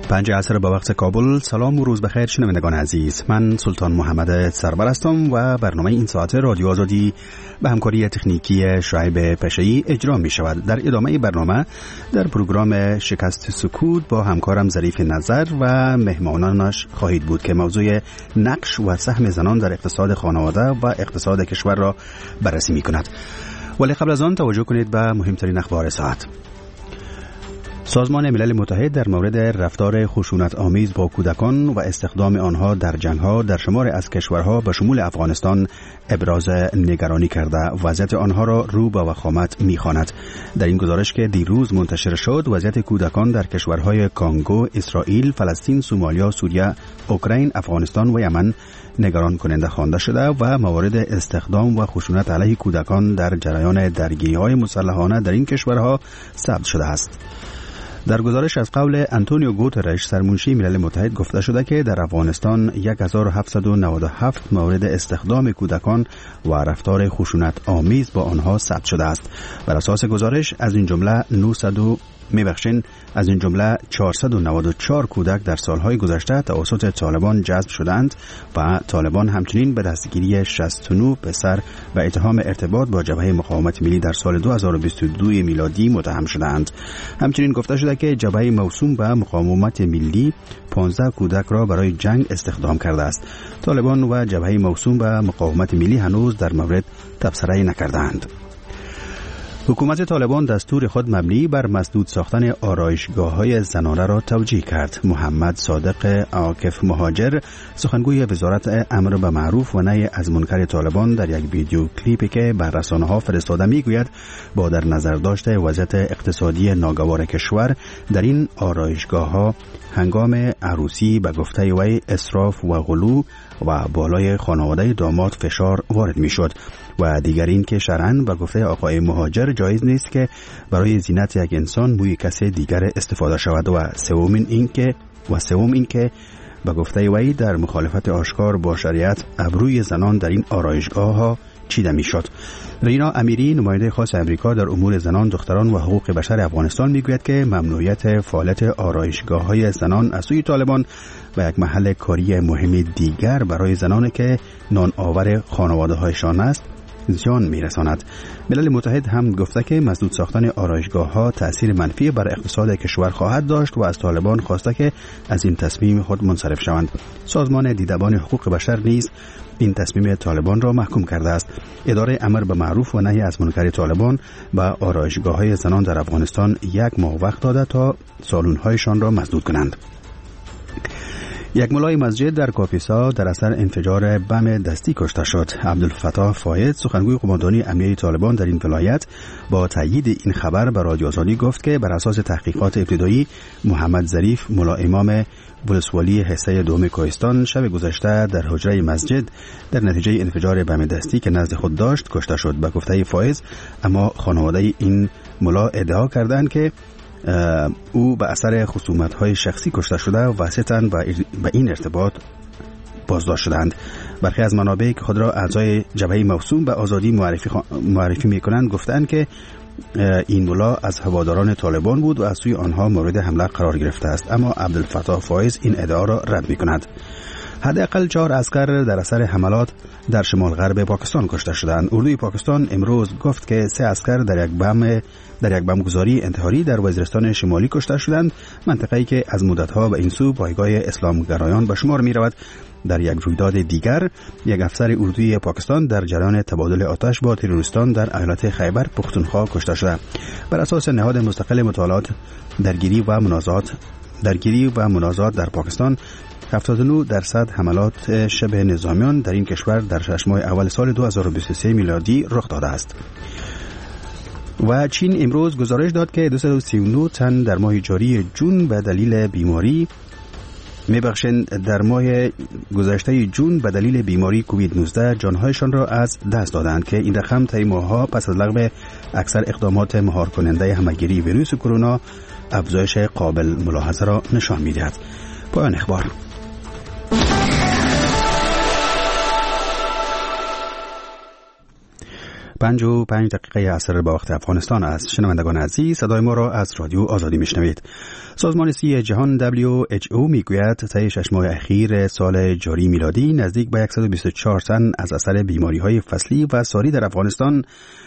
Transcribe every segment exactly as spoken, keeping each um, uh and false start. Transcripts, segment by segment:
پنج عصر به وقت کابل. سلام و روز بخیر شنوندگان عزیز. من سلطان محمد سرور هستم و برنامه این ساعت رادیو آزادی به همکاری تکنیکی شعیب پشه‌ای اجرا می شود. در ادامه برنامه در پروگرام شکست سکوت با همکارم ظریف نظر و مهمانانش خواهید بود که موضوع نقش و سهم زنان در اقتصاد خانواده و اقتصاد کشور را بررسی می کند. ولی قبل از آن توجه کنید به مهمترین اخبار ساعت. سازمان ملل متحد در مورد رفتار خشونت آمیز با کودکان و استخدام آنها در جنگ‌ها در شمار از کشورها به شمول افغانستان ابراز نگرانی کرده وضعیت آنها را رو به وخامت می‌خواند. در این گزارش که دیروز منتشر شد، وضعیت کودکان در کشورهای کانگو، اسرائیل، فلسطین، سومالیا، سوریه، اوکراین، افغانستان و یمن نگران کننده خوانده شده و موارد استخدام و خشونت علیه کودکان در جریان درگیری‌های مسلحانه در این کشورها ثبت شده است. در گزارش از قول انتونیو گوترش سرمنشی ملل متحد گفته شده که در افغانستان هزار و هفتصد و نود و هفت مورد استخدام کودکان و رفتار خشونت آمیز با آنها ثبت شده است. بر اساس گزارش از این جمله نهصد میبخشین از این جمله چهارصد و نود و چهار کودک در سالهای گذشته توسط طالبان جذب شدند و طالبان همچنین به دستگیری شصت و نه پسر و اتهام ارتباط با جبهه مقاومت ملی در سال دو هزار و بیست و دو میلادی متهم شدند. همچنین گفته شده که جبهه موسوم به مقاومت ملی پانزده کودک را برای جنگ استخدام کرده است. طالبان و جبهه موسوم به مقاومت ملی هنوز در مورد تبصره نکردند. حکومت طالبان دستور خود مبنی بر مسدود ساختن آرایشگاه‌های زنانه را توجیه کرد. محمد صادق عاکف مهاجر، سخنگوی وزارت امر به معروف و نهی از منکر طالبان، در یک ویدیو کلیپی که بر رسانه‌ها فرستاده میگوید با در نظر داشته وضعیت اقتصادی ناگوار کشور در این آرایشگاه‌ها هنگام عروسی به گفته وی اسراف و غلو و بالای خانواده داماد فشار وارد میشد و دیگر این که شرعاً به گفته آقای مهاجر جایز نیست که برای زینت یک انسان موی کسی دیگر استفاده شود و سوم این که و سوم این که به گفته وی در مخالفت آشکار با شریعت ابروی زنان در این آرایشگاه‌ها چیده میشد. رینا امیری، نماینده خاص امریکا در امور زنان، دختران و حقوق بشر افغانستان میگوید که ممنوعیت فعالیت آرایشگاه‌های زنان از سوی طالبان و یک محل کاری مهم دیگر برای زنان که نان آور خانواده‌هایشان است زیان میرساند. ملل متحد هم گفته که مسدود ساختن آرایشگاه‌ها تأثیر منفی بر اقتصاد کشور خواهد داشت و از طالبان خواسته که از این تصمیم خود منصرف شوند. سازمان دیدبان حقوق بشر نیز این تصمیم طالبان را محکوم کرده است. اداره امر به معروف و نهی از منکر طالبان به آرایشگاه‌های زنان در افغانستان یک ماه وقت داده تا سالن‌هایشان را مسدود کنند. یک ملای مسجد در کاپیسا در اثر انفجار بم دستی کشته شد. عبدالفتاح فاید، سخنگوی قماندانی امنیتی طالبان در این ولایت، با تایید این خبر به رادیو آزادی گفت که بر اساس تحقیقات ابتدایی محمد ظریف، ملا امام ولسوالی حصه دوم کوهستان، شب گذشته در حجره مسجد در نتیجه انفجار بم دستی که نزد خود داشت کشته شد. به گفته فایز، اما خانواده این ملا ادعا کردند که او به اثر خصومت‌های شخصی کشته شده و واسطاً به این ارتباط بازداشت شدند. برخی از منابع که خود را اعضای جبهه موسوم به آزادی معرفی, خ... معرفی می‌کنند گفتند که این ملا از هواداران طالبان بود و از سوی آنها مورد حمله قرار گرفته است، اما عبدالفتاح فایز این ادعا را رد می‌کند. حداقل چهار عسکر در اثر حملات در شمال غرب پاکستان کشته شدند. اردوی پاکستان امروز گفت که سه عسکر در یک بم در یک بمبگذاری انتحاری در وزیرستان شمالی کشته شدند، منطقه‌ای که از مدت‌ها به این سو پایگاه اسلامگرایان به شمار می‌رود. در یک رویداد دیگر، یک افسر اردوی پاکستان در جریان تبادل آتش با تروریستان در ایالت خیبر پختونخوا کشته شده. بر اساس نهاد مستقل مطالعات درگیری و منازعات درگیری و منازعات در پاکستان، هفتاد و نه درصد حملات شبه نظامیان در این کشور در شش ماه اول سال دو هزار و بیست و سه میلادی رخ داده است. و چین امروز گزارش داد که دویست و سی و نه تن در ماه جاری جون به دلیل بیماری میبخشند در ماه گذشته جون به دلیل بیماری کووید نوزده جانهایشان را از دست دادند که این رقم طی ماه‌ها پس از لغو اکثر اقدامات مهار کننده همهگیری ویروس کرونا افزایش قابل ملاحظه را نشان می‌دهد. پایان اخبار. پنج و پنج دقیقه عصر با وقت افغانستان است. شنوندگان عزیز، صدای ما را از رادیو آزادی میشنوید. سازمان صحی جهان دبلیو اچ او میگوید طی شش ماه اخیر سال جاری میلادی نزدیک به صد و بیست و چهار تن از اثر بیماری‌های فصلی و ساری در افغانستان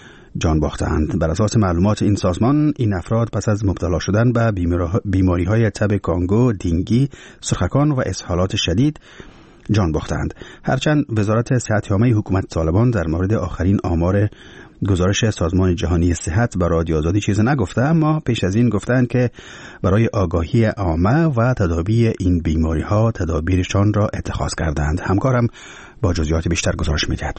جان باختند. بر اساس معلومات این سازمان، این افراد پس از مبتلا شدن به بیماری‌های تب کانگو، دینگی، سرخکان و اسهالات شدید جان باختند. هرچند وزارت صحت‌یابی حکومت طالبان در مورد آخرین آمار گزارش سازمان جهانی صحت برای رادیو آزادی چیزی نگفته، اما پیش از این گفتند که برای آگاهی عامه و تداوی این بیماری‌ها تدابیرشان را اتخاذ کردند. همکارم با جزئیات بیشتر گزارش می‌دهد.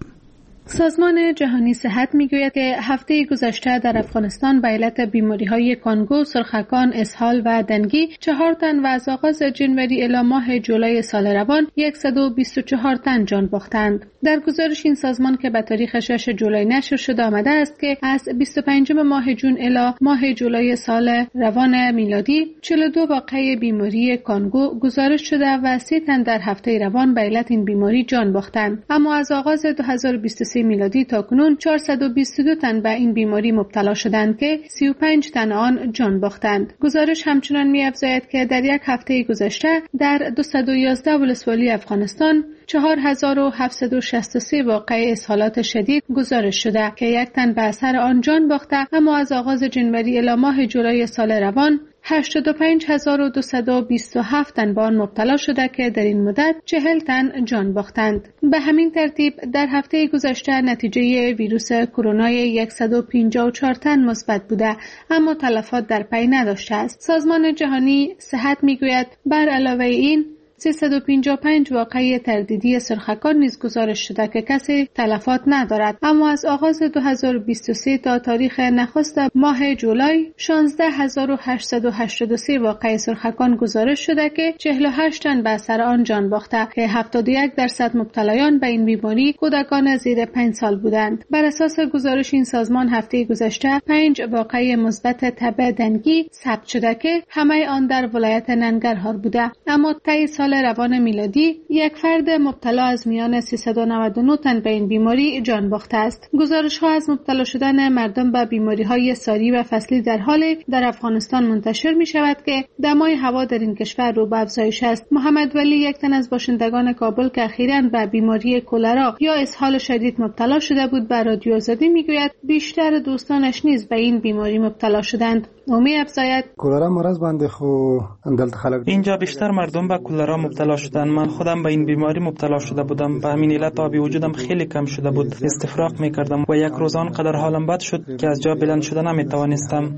سازمان جهانی صحت میگوید که هفته گذشته در افغانستان به علت بیماری‌های کانگو، سرخکان، اسهال و دنگی چهار تن و از آغاز جنوری الی ماه جولای سال روان صد و بیست و چهار تن جان باختند. در گزارش این سازمان که به تاریخ شش جولای نشر شده آمده است که از بیست و پنجم ماه جون الی ماه جولای سال روان میلادی چهل و دو واقعه بیماری کانگو گزارش شده و سی تن در هفته روان به علت این بیماری جان باختند. اما از آغاز دو هزار و بیست و سه میلادی تا کنون چهارصد و بیست و دو تن به این بیماری مبتلا شدند که سی و پنج تن آن جان باختند. گزارش همچنان می‌افزاید که در یک هفته گذشته در دویست و یازده ولسوالی افغانستان چهار هزار و هفتصد و شصت و سه واقعه اسهالات شدید گزارش شده که یک تن به اثر آن جان باخته، اما از آغاز جنوری الی ماه جولای سال روان هشتاد و پنج هزار و دویست و بیست و هفت تن به آن مبتلا شده که در این مدت چهل تن جان باختند. به همین ترتیب در هفته گذشته نتیجه ویروس کرونا صد و پنجاه و چهار تن مثبت بوده، اما تلفات در پی نداشته است. سازمان جهانی صحت میگوید بر علاوه این سیصد و پنجاه و پنج واقعه تردیدی سرخکان نیز گزارش شده که کسی تلفات ندارد، اما از آغاز دو هزار و بیست و سه تا تاریخ نخست ماه جولای شانزده هزار و هشتصد و هشتاد و سه واقعه سرخکان گزارش شده که چهل و هشت تن به اثر آن جان باخته که هفتاد و یک درصد مبتلایان به این بیماری کودکان زیر پنج سال بودند. بر اساس گزارش این سازمان هفته گذشته پنج واقعه مثبت تب دنگی ثبت شده که همه آن در ولایت ننگرهار بوده، اما طی سال روان میلادی یک فرد مبتلا از میان سیصد و نود و نه تن به این بیماری جان باخته است. گزارش‌ها از مبتلا شدن مردم به بیماری‌های ساری و فصلی در حال در افغانستان منتشر می‌شود که دمای هوا در این کشور رو به افزایش است. محمد ولی، یک تن از باشندگان کابل که اخیراً به بیماری کلرا یا اسهال شدید مبتلا شده بود، به رادیو آزادی میگوید بیشتر دوستانش نیز به این بیماری مبتلا شدند. او می‌افزاید کلرا مرض بنده خو اندلت خلق اینجا بیشتر مردم به کلرا مبتلا شدن. من خودم به این بیماری مبتلا شده بودم. به همین علت آبی وجودم خیلی کم شده بود. استفراغ می‌کردم و یک روز آنقدر حالم بد شد که از جا بلند شدن نمی‌توانستم.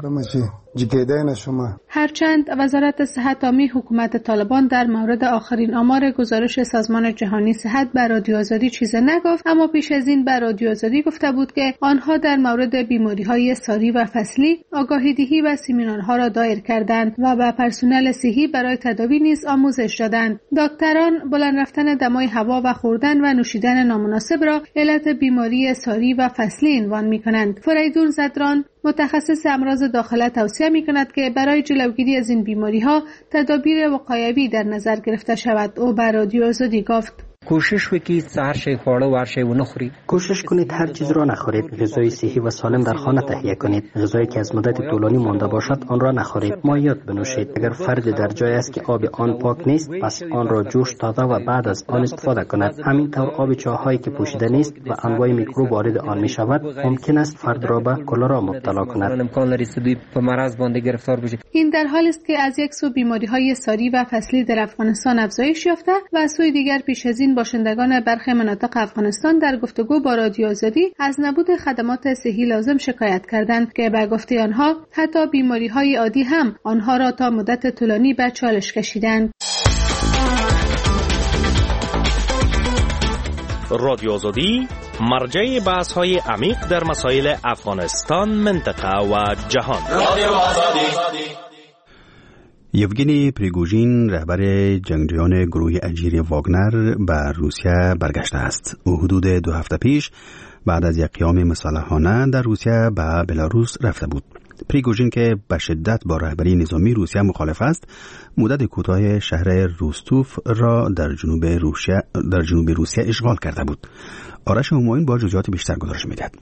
هرچند وزارت صحت عامه حکومت طالبان در مورد آخرین آمار گزارش سازمان جهانی صحت بر رادیو آزادی چیزی نگفت، اما پیش از این بر رادیو آزادی گفته بود که آنها در مورد بیماری‌های ساری و فصلی آگاهی‌دهی و سمینارها را دایر کردند و به پرسنل صحی برای تداوی نیز آموزش دادند. دکتران بلند رفتن دمای هوا و خوردن و نوشیدن نامناسب را علت بیماری ساری و فصلی عنوان می‌کنند. فریدون زدران، متخصص امراض داخله، توصیه می‌کند که برای جلوگیری از این بیماری‌ها تدابیر وقایوی در نظر گرفته شود. او بر رادیو آزادی گفت: کوشش وکید هر شی خورده و هر شی و نخورید. کوشش کنید هر چیز را نخورید. غذای صحی و سالم در خانه تهیه کنید. غذایی که از مدت طولانی مانده باشد آن را نخورید. مایعات بنوشید. اگر فرد در جای است که آب آن پاک نیست، پس آن را جوش داده و بعد از آن استفاده کند. همینطور آب چاهایی که پوشیده نیست و انواع میکروب وارد آن می شود، ممکن است فرد را به کلرا مبتلا کند. این در حالی است که از یک سو بیماری‌های ساری و فصلی در افغانستان افزایش یافته و از سوی دیگر پیش از این باشندگان برخی مناطق افغانستان در گفتگو با رادیو آزادی از نبود خدمات صحی لازم شکایت کردند که به گفته آنها حتی بیماری‌های عادی هم آنها را تا مدت طولانی به چالش کشیدند. رادیو آزادی مرجع بحث‌های عمیق در مسائل افغانستان، منطقه و جهان. رادیو آزادی. یوگینی پریگوژین، رهبر جنگجویان گروه اجیر واگنر، به روسیه برگشته است. او حدود دو هفته پیش بعد از یک قیام مسلحانه در روسیه به بلاروس رفته بود. پریگوژین که به شدت با رهبری نظامی روسیه مخالف است، مدت کوتاه شهر روستوف را در جنوب روسیه در جنوب روسیه اشغال کرده بود. آرش همایون با جزئیات بیشتر گزارش می‌دهد.